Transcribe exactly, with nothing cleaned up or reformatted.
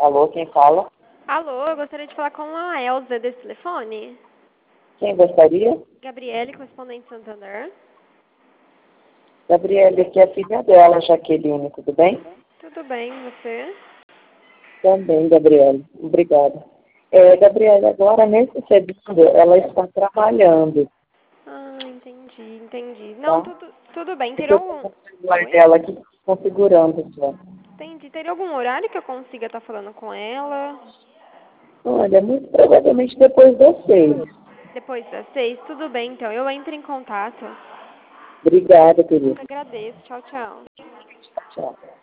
Alô, quem fala? Alô, eu gostaria de falar com a Elza desse telefone. Quem gostaria? Gabriele, correspondente Santander. Gabriele, aqui é a filha dela, Jaqueline, tudo bem? Tudo bem, você? Também, Gabriele, obrigada. É, Gabriele, agora nesse segundo ela está trabalhando, Ah, entendi, entendi. Não, tá? tudo, tudo bem. Porque Teria eu estou algum... com o celular Oi? dela aqui configurando só. Entendi. Teria algum horário que eu consiga estar falando com ela? Olha, muito provavelmente depois das seis. Depois das seis? Tudo bem, então. Eu entro em contato. Obrigada, querida. Agradeço. Tchau, tchau. Tchau.